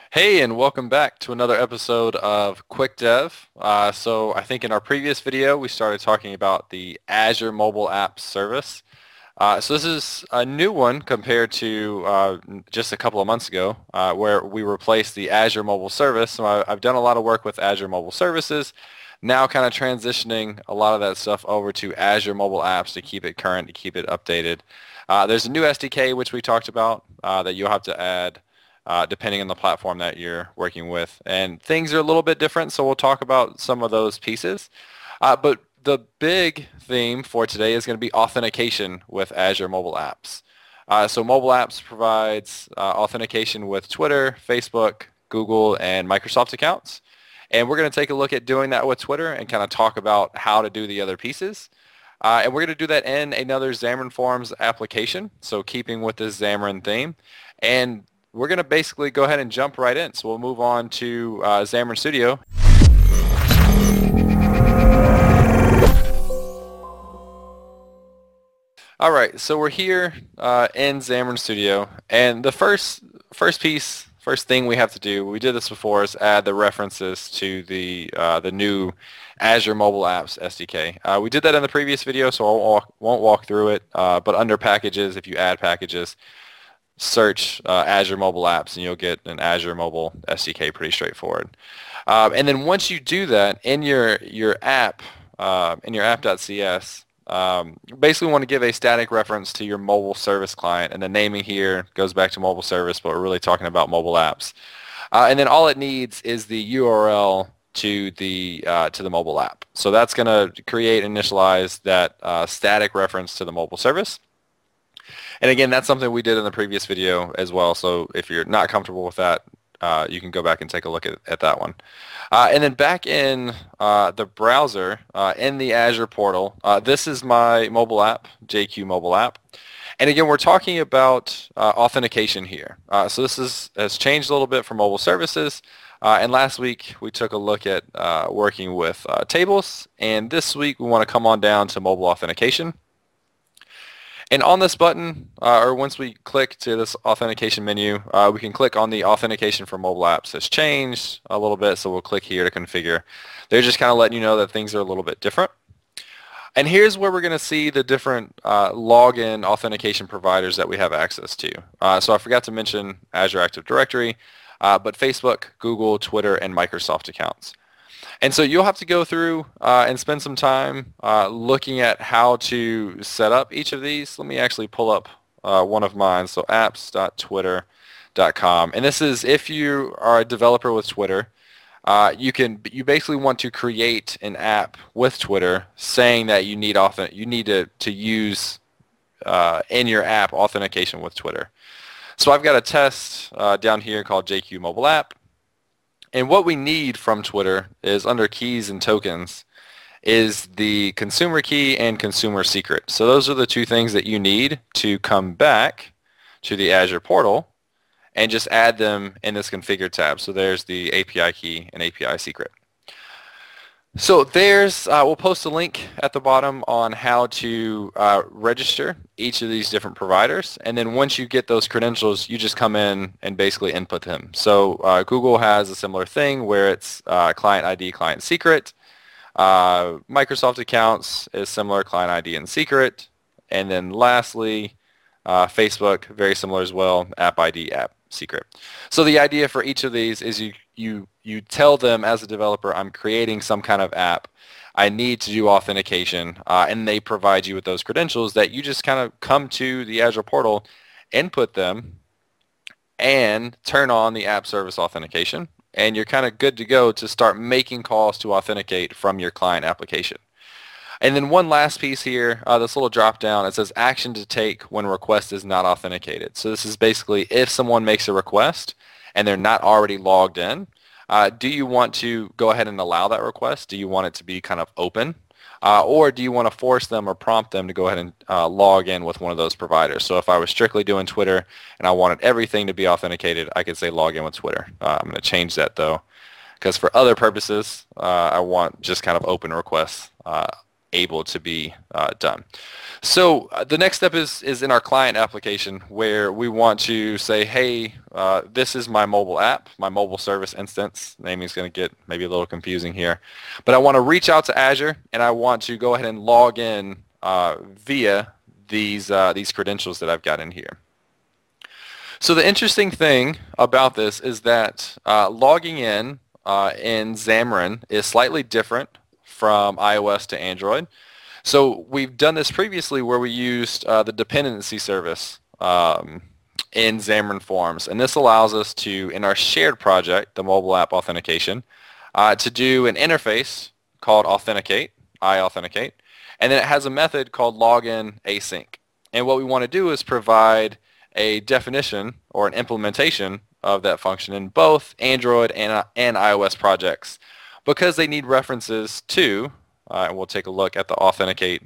Hey, and welcome back to another episode of Quick Dev. So I think in our previous video, we started talking about the Azure mobile app service. So this is a new one compared to just a couple of months ago, where we replaced the Azure mobile service. So I've done a lot of work with Azure mobile services, now kind of transitioning a lot of that stuff over to Azure mobile apps to keep it current, to keep it updated. There's a new SDK, which we talked about, that you'll have to add depending on the platform that you're working with. And things are a little bit different, so we'll talk about some of those pieces. But the big theme for today is going to be authentication with Azure mobile apps. So mobile apps provides authentication with Twitter, Facebook, Google, and Microsoft accounts. And we're going to take a look at doing that with Twitter and kind of talk about how to do the other pieces. And we're going to do that in another Xamarin Forms application, so keeping with this Xamarin theme. And we're going to basically go ahead and jump right in. So we'll move on to Xamarin Studio. All right, so we're here in Xamarin Studio, and the first thing we have to do, we did this before, is add the references to the new Azure Mobile Apps SDK. We did that in the previous video, so I won't walk through it. But under packages, if you add packages, search Azure Mobile Apps, and you'll get an Azure Mobile SDK. Pretty straightforward. And then once you do that in your app, in your app.cs. Basically want to give a static reference to your mobile service client, and the naming here goes back to mobile service, but we're really talking about mobile apps. And then all it needs is the URL to the mobile app. So that's going to create and initialize that static reference to the mobile service. And again, that's something we did in the previous video as well. So if you're not comfortable with that, you can go back and take a look at that one. And then back in the browser, in the Azure portal, this is my mobile app, JQ mobile app. And again, we're talking about authentication here. So this has changed a little bit for mobile services. And last week, we took a look at working with tables. And this week, we want to come on down to mobile authentication. And on this button, or once we click to this authentication menu, we can click on the authentication for mobile apps has changed a little bit, so we'll click here to configure. They're just kind of letting you know that things are a little bit different. And here's where we're going to see the different login authentication providers that we have access to. So I forgot to mention Azure Active Directory, but Facebook, Google, Twitter, and Microsoft accounts. And so you'll have to go through and spend some time looking at how to set up each of these. Let me actually pull up one of mine. So apps.twitter.com. And this is if you are a developer with Twitter, you basically want to create an app with Twitter saying that you need to use in your app authentication with Twitter. So I've got a test down here called JQ Mobile App. And what we need from Twitter is under keys and tokens is the consumer key and consumer secret. So those are the two things that you need to come back to the Azure portal and just add them in this configure tab. So there's the API key and API secret. So we'll post a link at the bottom on how to register each of these different providers. And then once you get those credentials, you just come in and basically input them. So Google has a similar thing where it's client ID, client secret. Microsoft accounts is similar, client ID and secret. And then lastly, Facebook, very similar as well, app ID, app secret. So the idea for each of these is you tell them as a developer, I'm creating some kind of app. I need to do authentication, and they provide you with those credentials that you just kind of come to the Azure portal, input them, and turn on the app service authentication, and you're kind of good to go to start making calls to authenticate from your client application. And then one last piece here, this little drop down, it says action to take when request is not authenticated. So this is basically if someone makes a request and they're not already logged in, do you want to go ahead and allow that request? Do you want it to be kind of open? Or do you want to force them or prompt them to go ahead and log in with one of those providers? So if I was strictly doing Twitter and I wanted everything to be authenticated, I could say log in with Twitter. I'm going to change that though, because for other purposes, I want just kind of open requests able to be done. So the next step is in our client application where we want to say, hey, this is my mobile app, my mobile service instance. Naming is going to get maybe a little confusing here. But I want to reach out to Azure, and I want to go ahead and log in via these credentials that I've got in here. So the interesting thing about this is that logging in Xamarin is slightly different from iOS to Android. So we've done this previously where we used the dependency service in Xamarin Forms. And this allows us to, in our shared project, the mobile app authentication, to do an interface called authenticate, iAuthenticates, and then it has a method called login async. And what we want to do is provide a definition or an implementation of that function in both Android and iOS projects because they need references to, and we'll take a look at the authenticate,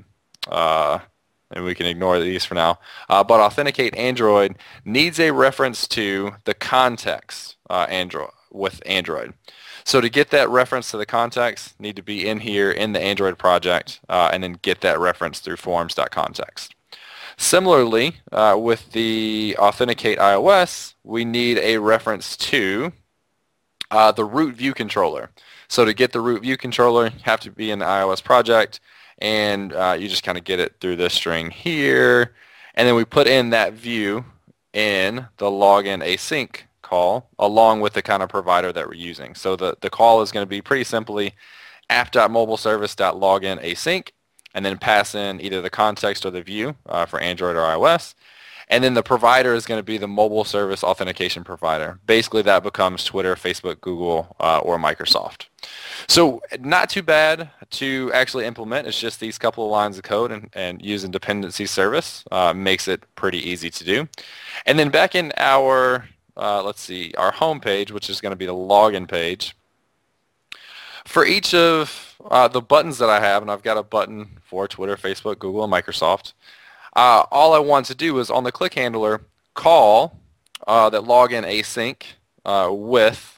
and we can ignore these for now, but authenticate Android needs a reference to the context with Android. So to get that reference to the context, need to be in here in the Android project and then get that reference through forms.context. Similarly, with the Authenticate iOS, we need a reference to the root view controller. So to get the root view controller, you have to be in the iOS project, and you just kind of get it through this string here. And then we put in that view in the login async call along with the kind of provider that we're using. So the call is going to be pretty simply app.mobileservice.login async, and then pass in either the context or the view for Android or iOS. And then the provider is going to be the mobile service authentication provider. Basically, that becomes Twitter, Facebook, Google, or Microsoft. So not too bad to actually implement. It's just these couple of lines of code and using dependency service makes it pretty easy to do. And then back in our, our home page, which is going to be the login page, for each of the buttons that I have, and I've got a button for Twitter, Facebook, Google, and Microsoft, all I want to do is on the click handler call that login async with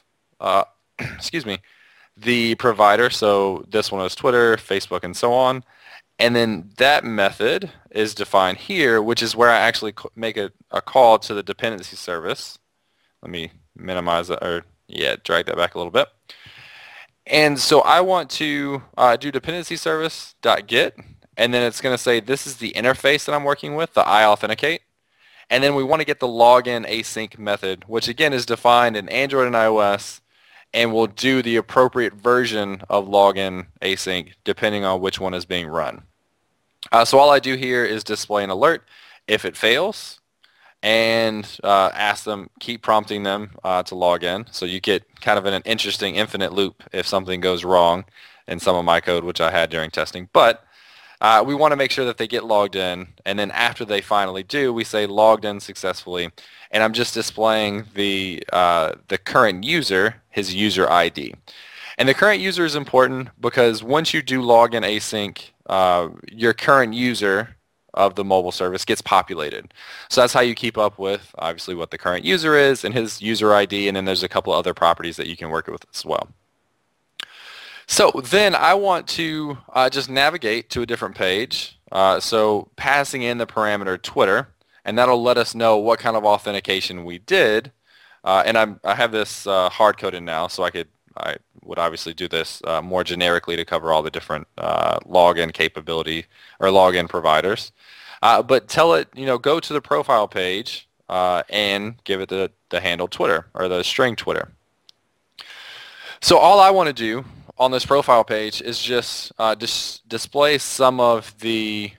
the provider. So this one is Twitter, Facebook, and so on. And then that method is defined here, which is where I actually make a call to the dependency service. Let me minimize that, or drag that back a little bit. And so I want to do dependency service.get, and then it's going to say this is the interface that I'm working with, the iAuthenticates. And then we want to get the login async method, which again is defined in Android and iOS, and will do the appropriate version of login async depending on which one is being run. So all I do here is display an alert if it fails, and ask them, keep prompting them to log in. So you get kind of an interesting infinite loop if something goes wrong in some of my code, which I had during testing. But we want to make sure that they get logged in, and then after they finally do, we say logged in successfully, and I'm just displaying the current user, his user ID. And the current user is important because once you do login async, your current user of the mobile service gets populated. So that's how you keep up with, obviously, what the current user is and his user ID, and then there's a couple other properties that you can work with as well. So then I want to just navigate to a different page. So passing in the parameter Twitter, and that'll let us know what kind of authentication we did. And I have this hard-coded now, so I would obviously do this more generically to cover all the different login capability or login providers. But tell it, go to the profile page and give it the handle Twitter or the string Twitter. So all I want to do on this profile page is just display some of the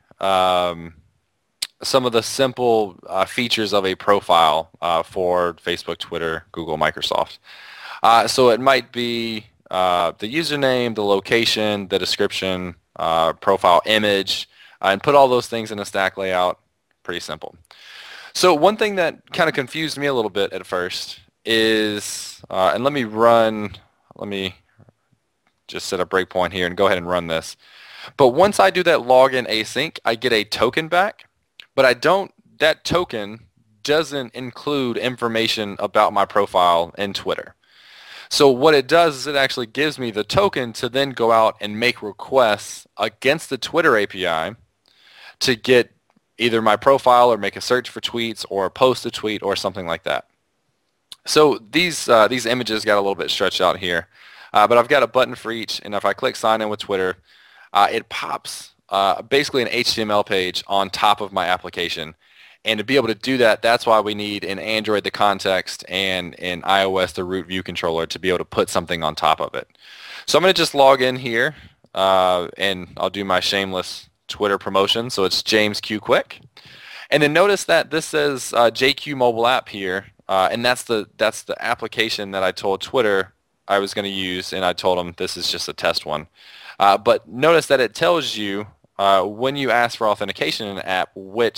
simple features of a profile for Facebook, Twitter, Google, Microsoft. So it might be the username, the location, the description, profile image, and put all those things in a stack layout. Pretty simple. So one thing that kind of confused me a little bit at first is, and let me just set a breakpoint here and go ahead and run this. But once I do that login async, I get a token back, but that token doesn't include information about my profile in Twitter. So what it does is it actually gives me the token to then go out and make requests against the Twitter API to get either my profile or make a search for tweets or post a tweet or something like that. So these images got a little bit stretched out here, but I've got a button for each, and if I click sign in with Twitter, it pops basically an HTML page on top of my application. And to be able to do that, that's why we need in Android the context and in iOS the root view controller to be able to put something on top of it. So I'm going to just log in here, and I'll do my shameless Twitter promotion. So it's James Q Quick. And then notice that this says JQ mobile app here, and that's the application that I told Twitter I was going to use, and I told them this is just a test one. But notice that it tells you when you ask for authentication in an app,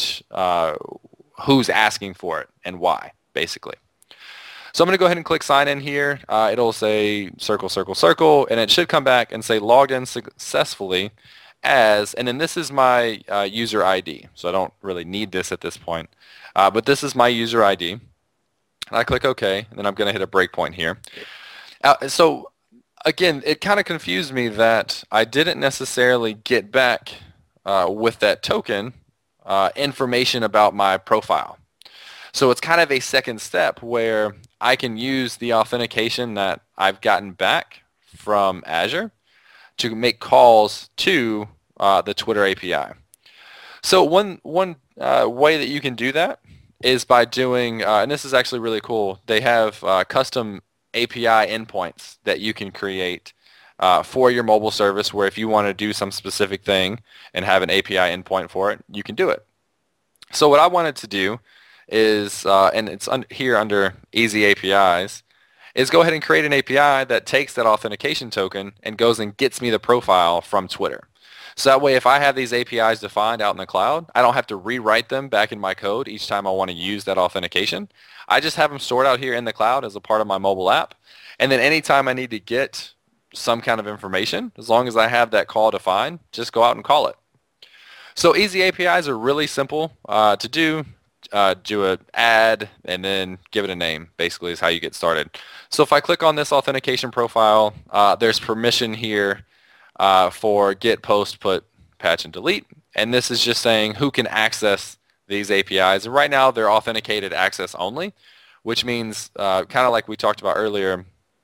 who's asking for it and why, basically. So I'm going to go ahead and click sign in here. It'll say circle, circle, circle, and it should come back and say logged in successfully as, and then this is my user ID. So I don't really need this at this point, but this is my user ID. And I click OK, and then I'm going to hit a breakpoint here. So again, it kind of confused me that I didn't necessarily get back with that token information about my profile. So it's kind of a second step where I can use the authentication that I've gotten back from Azure to make calls to the Twitter API. So one way that you can do that is by doing, and this is actually really cool, they have custom API endpoints that you can create for your mobile service where if you want to do some specific thing and have an API endpoint for it, you can do it. So what I wanted to do is, and it's here under Easy APIs, is go ahead and create an API that takes that authentication token and goes and gets me the profile from Twitter. So that way if I have these APIs defined out in the cloud, I don't have to rewrite them back in my code each time I want to use that authentication. I just have them stored out here in the cloud as a part of my mobile app. And then anytime I need to get some kind of information, as long as I have that call defined, just go out and call it. So Easy APIs are really simple to do. Do an add and then give it a name, basically is how you get started. So if I click on this authentication profile, there's permission here for get, post, put, patch, and delete. And this is just saying who can access these APIs. And right now they're authenticated access only, which means kind of like we talked about earlier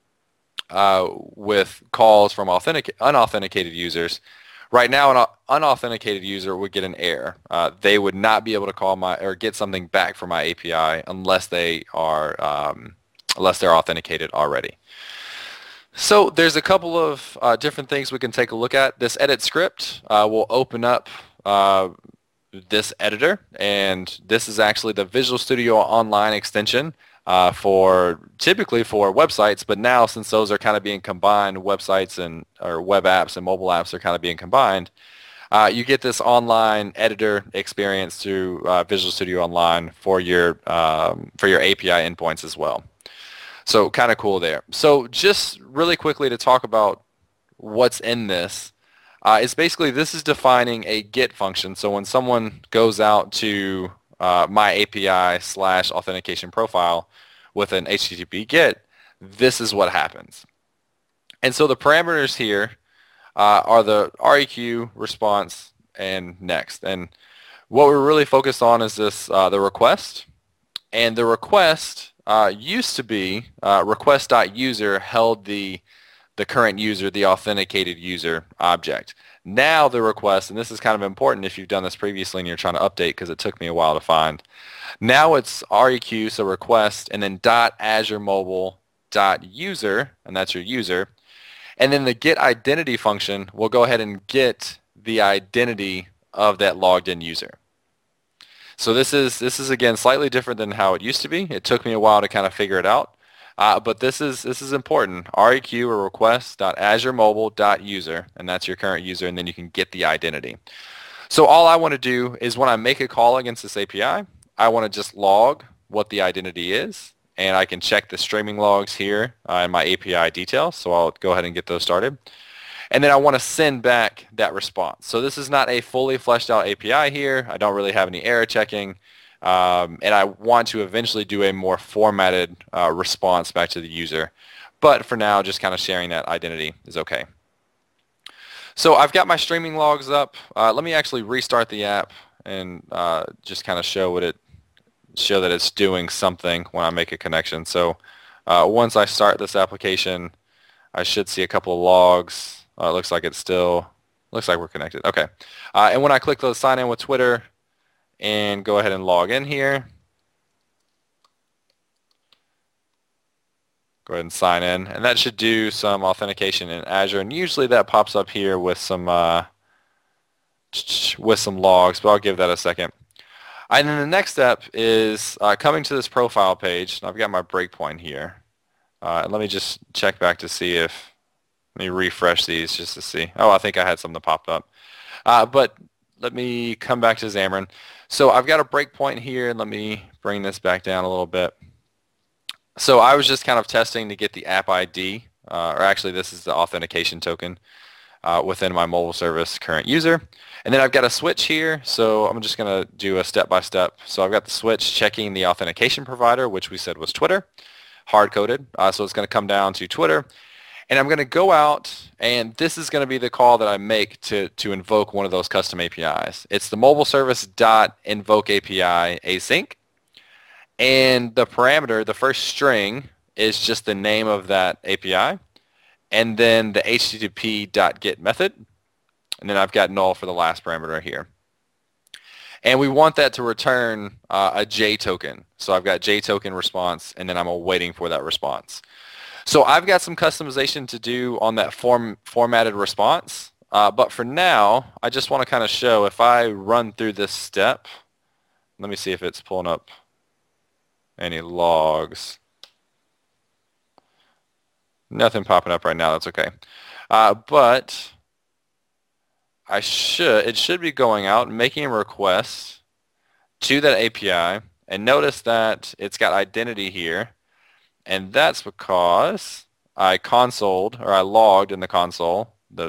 with calls from unauthenticated users. Right now, an unauthenticated user would get an error. They would not be able to call or get something back from my API unless they are they're authenticated already. So there's a couple of different things we can take a look at. This edit script will open up this editor, and this is actually the Visual Studio Online extension typically for websites, but now since those are kind of being combined, websites or web apps and mobile apps are kind of being combined, you get this online editor experience through Visual Studio Online for your API endpoints as well. So kind of cool there. So just really quickly to talk about what's in this, is basically this is defining a GET function. So when someone goes out to my API/authentication profile with an HTTP GET, this is what happens. And so the parameters here are the REQ, response, and next. And what we're really focused on is this the request. And the request used to be request.user held the current user, the authenticated user object. Now the request, and this is kind of important if you've done this previously and you're trying to update because it took me a while to find. Now it's REQ, so request, and then .azuremobile.user, and that's your user. And then the get identity function will go ahead and get the identity of that logged in user. So this is again slightly different than how it used to be. It took me a while to kind of figure it out. But this is important. REQ or request.azuremobile.user, and that's your current user, and then you can get the identity. So all I want to do is when I make a call against this API, I want to just log what the identity is, and I can check the streaming logs here in my API details. So I'll go ahead and get those started. And then I want to send back that response. So this is not a fully fleshed out API here. I don't really have any error checking. And I want to eventually do a more formatted response back to the user. But for now, just kind of sharing that identity is okay. So I've got my streaming logs up. Let me actually restart the app and just kind of show that it's doing something when I make a connection. So once I start this application, I should see a couple of logs. It looks like we're connected. Okay. And when I click the sign in with Twitter and go ahead and log in here, go ahead and sign in, and that should do some authentication in Azure. And usually that pops up here with some logs, but I'll give that a second. And then the next step is coming to this profile page. I've got my breakpoint here. And let me just check back to see if, let me refresh these just to see. Oh, I think I had something that popped up. But let me come back to Xamarin. So I've got a breakpoint here, and let me bring this back down a little bit. So I was just kind of testing to get the app ID, or actually this is the authentication token within my mobile service current user. And then I've got a switch here, so I'm just going to do a step-by-step. So I've got the switch checking the authentication provider, which we said was Twitter, hard-coded. So it's going to come down to Twitter. And I'm going to go out, and this is going to be the call that I make to invoke one of those custom APIs. It's the mobile service .invoke API async. And the parameter, the first string, is just the name of that API. And then the http.get method. And then I've got null for the last parameter here. And we want that to return a J token. So I've got J token response, and then I'm waiting for that response. So I've got some customization to do on that formatted response. But for now, I just want to kind of show if I run through this step. Let me see if it's pulling up any logs. Nothing popping up right now. That's okay. But it should be going out and making a request to that API. And notice that it's got identity here. And that's because I logged in the console the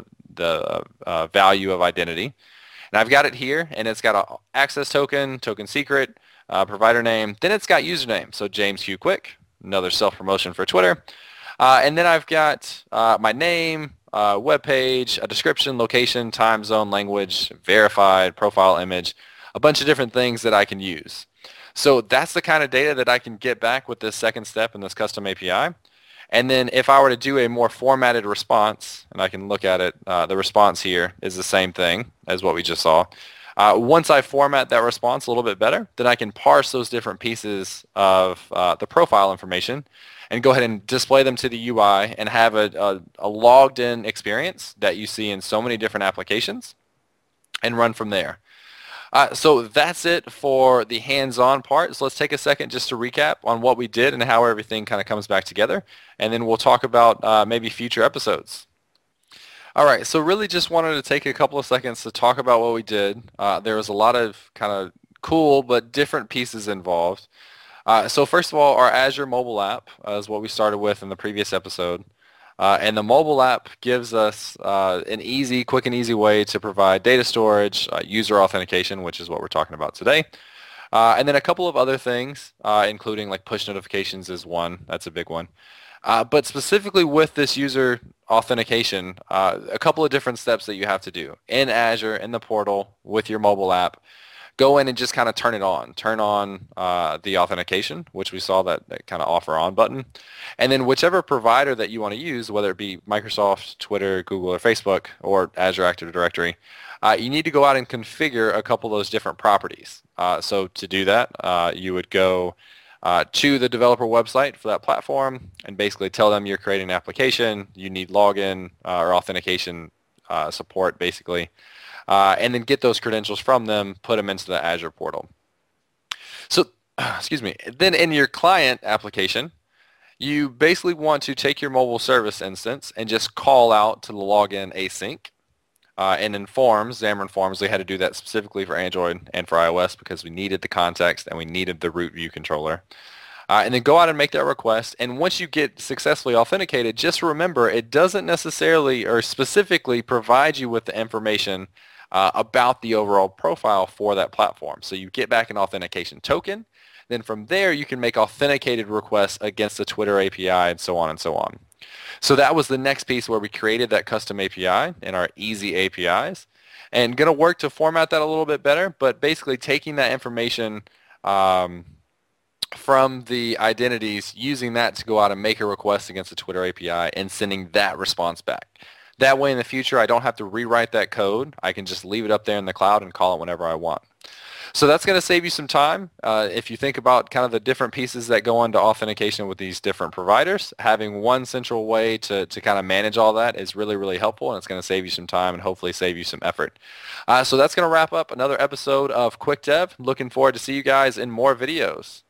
value of identity. And I've got it here, and it's got an access token, token secret, provider name. Then it's got username. So James Q Quick, another self-promotion for Twitter. And then I've got my name, web page, a description, location, time zone, language, verified, profile image, a bunch of different things that I can use. So that's the kind of data that I can get back with this second step in this custom API. And then if I were to do a more formatted response, and I can look at it, the response here is the same thing as what we just saw. Once I format that response a little bit better, then I can parse those different pieces of the profile information and go ahead and display them to the UI and have a logged in experience that you see in so many different applications and run from there. So that's it for the hands-on part. So let's take a second just to recap on what we did and how everything kind of comes back together. And then we'll talk about maybe future episodes. All right, so really just wanted to take a couple of seconds to talk about what we did. There was a lot of kind of cool but different pieces involved. So first of all, our Azure mobile app is what we started with in the previous episode. And the mobile app gives us an easy, quick and easy way to provide data storage, user authentication, which is what we're talking about today. And then a couple of other things, including like push notifications is one. That's a big one. But specifically with this user authentication, a couple of different steps that you have to do in Azure, in the portal, with your mobile app. Go in and just kind of turn it on. Turn on the authentication, which we saw that kind of off or on button. And then whichever provider that you want to use, whether it be Microsoft, Twitter, Google, or Facebook, or Azure Active Directory, you need to go out and configure a couple of those different properties. So to do that, you would go to the developer website for that platform and basically tell them you're creating an application. You need login or authentication support, basically. And then get those credentials from them, put them into the Azure portal. So, excuse me, then in your client application, you basically want to take your mobile service instance and just call out to the login async. And in Forms, Xamarin Forms, we had to do that specifically for Android and for iOS because we needed the context and we needed the root view controller. And then go out and make that request. And once you get successfully authenticated, just remember it doesn't necessarily or specifically provide you with the information about the overall profile for that platform. So you get back an authentication token. Then from there, you can make authenticated requests against the Twitter API and so on and so on. So that was the next piece where we created that custom API in our easy APIs, and going to work to format that a little bit better, but basically taking that information um, from the identities, using that to go out and make a request against the Twitter API and sending that response back. That way in the future, I don't have to rewrite that code. I can just leave it up there in the cloud and call it whenever I want. So that's going to save you some time. If you think about kind of the different pieces that go into authentication with these different providers, having one central way to kind of manage all that is really, really helpful, and it's going to save you some time and hopefully save you some effort. So that's going to wrap up another episode of Quick Dev. Looking forward to see you guys in more videos.